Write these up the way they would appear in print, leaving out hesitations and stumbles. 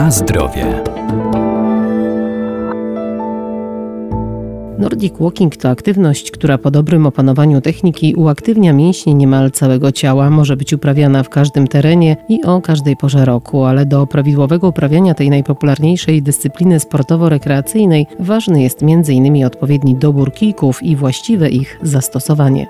Na zdrowie. Nordic Walking to aktywność, która po dobrym opanowaniu techniki uaktywnia mięśnie niemal całego ciała, może być uprawiana w każdym terenie i o każdej porze roku, ale do prawidłowego uprawiania tej najpopularniejszej dyscypliny sportowo-rekreacyjnej ważny jest m.in. odpowiedni dobór kijków i właściwe ich zastosowanie.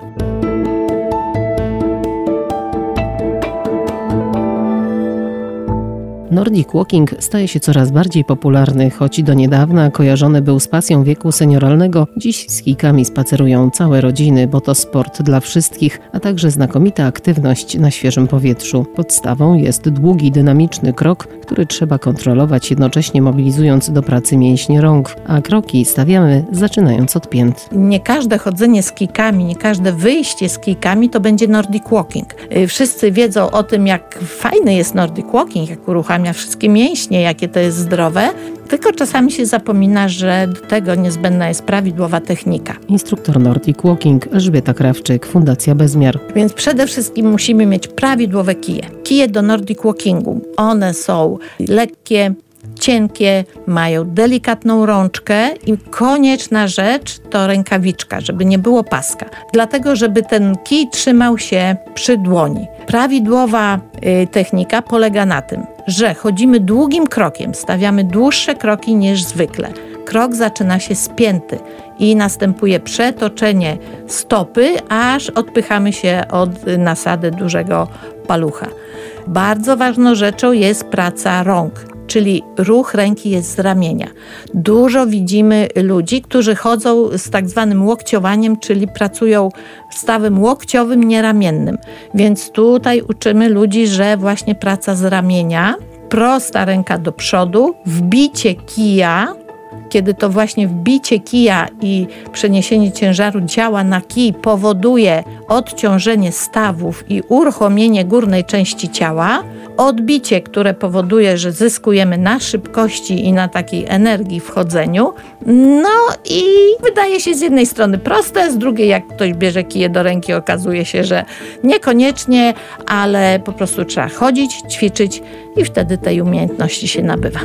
Nordic Walking staje się coraz bardziej popularny, choć do niedawna kojarzony był z pasją wieku senioralnego, dziś z kijkami spacerują całe rodziny, bo to sport dla wszystkich, a także znakomita aktywność na świeżym powietrzu. Podstawą jest długi, dynamiczny krok, który trzeba kontrolować, jednocześnie mobilizując do pracy mięśnie rąk, a kroki stawiamy zaczynając od pięt. Nie każde chodzenie z kijkami, nie każde wyjście z kijkami to będzie Nordic Walking. Wszyscy wiedzą o tym, jak fajny jest Nordic Walking, jak uruchamia wszystkie mięśnie, jakie to jest zdrowe, tylko czasami się zapomina, że do tego niezbędna jest prawidłowa technika. Instruktor Nordic Walking Elżbieta Krawczyk, Fundacja Bezmiar. Więc przede wszystkim musimy mieć prawidłowe kije. Kije do Nordic Walkingu. One są lekkie, cienkie, mają delikatną rączkę i konieczna rzecz to rękawiczka, żeby nie było paska. Dlatego, żeby ten kij trzymał się przy dłoni. Prawidłowa technika polega na tym, że chodzimy długim krokiem, stawiamy dłuższe kroki niż zwykle. Krok zaczyna się z pięty i następuje przetoczenie stopy, aż odpychamy się od nasady dużego palucha. Bardzo ważną rzeczą jest praca rąk, czyli ruch ręki jest z ramienia. Dużo widzimy ludzi, którzy chodzą z tak zwanym łokciowaniem, czyli pracują stawem łokciowym, nieramiennym. Więc tutaj uczymy ludzi, że właśnie praca z ramienia, prosta ręka do przodu, wbicie kija, kiedy to właśnie wbicie kija i przeniesienie ciężaru działa na kij powoduje odciążenie stawów i uruchomienie górnej części ciała, odbicie, które powoduje, że zyskujemy na szybkości i na takiej energii w chodzeniu. No i wydaje się z jednej strony proste, z drugiej jak ktoś bierze kije do ręki, okazuje się, że niekoniecznie, ale po prostu trzeba chodzić, ćwiczyć i wtedy tej umiejętności się nabywa.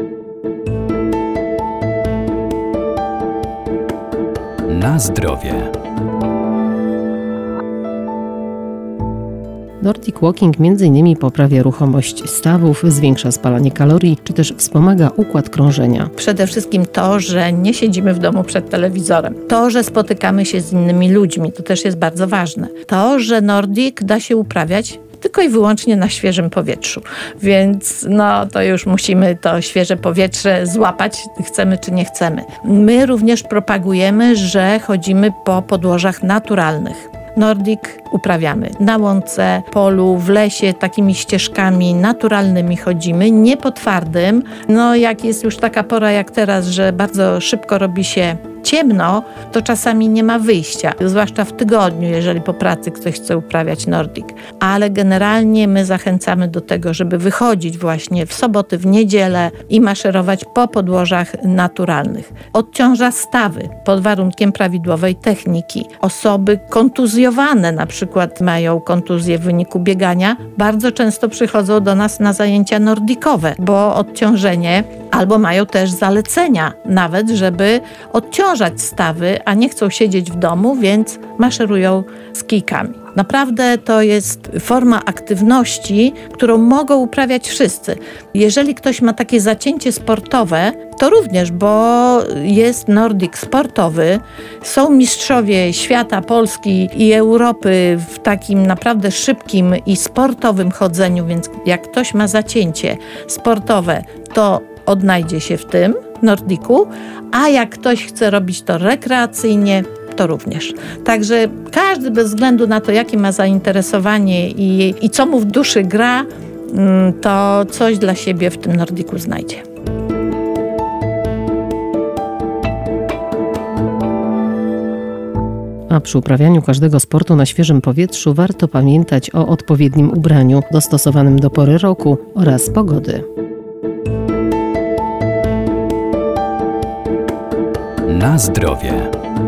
Na zdrowie. Nordic Walking m.in. poprawia ruchomość stawów, zwiększa spalanie kalorii, czy też wspomaga układ krążenia. Przede wszystkim to, że nie siedzimy w domu przed telewizorem. To, że spotykamy się z innymi ludźmi, to też jest bardzo ważne. To, że Nordic da się uprawiać tylko i wyłącznie na świeżym powietrzu. Więc to już musimy to świeże powietrze złapać, chcemy czy nie chcemy. My również propagujemy, że chodzimy po podłożach naturalnych. Nordic uprawiamy na łące, polu, w lesie, takimi ścieżkami naturalnymi chodzimy, nie po twardym. Jak jest już taka pora jak teraz, że bardzo szybko robi się ciemno, to czasami nie ma wyjścia, zwłaszcza w tygodniu, jeżeli po pracy ktoś chce uprawiać Nordic. Ale generalnie my zachęcamy do tego, żeby wychodzić właśnie w soboty, w niedzielę i maszerować po podłożach naturalnych. Odciąża stawy pod warunkiem prawidłowej techniki. Osoby kontuzjowane, na przykład mają kontuzję w wyniku biegania, bardzo często przychodzą do nas na zajęcia nordicowe, bo odciążenie, albo mają też zalecenia nawet, żeby odciążać stawy, a nie chcą siedzieć w domu, więc maszerują z kijkami. Naprawdę to jest forma aktywności, którą mogą uprawiać wszyscy. Jeżeli ktoś ma takie zacięcie sportowe, to również, bo jest Nordic sportowy, są mistrzowie świata, Polski i Europy w takim naprawdę szybkim i sportowym chodzeniu, więc jak ktoś ma zacięcie sportowe, to odnajdzie się w tym Nordicu, a jak ktoś chce robić to rekreacyjnie, to również. Także każdy bez względu na to, jakie ma zainteresowanie i co mu w duszy gra, to coś dla siebie w tym Nordicu znajdzie. A przy uprawianiu każdego sportu na świeżym powietrzu warto pamiętać o odpowiednim ubraniu, dostosowanym do pory roku oraz pogody. Na zdrowie.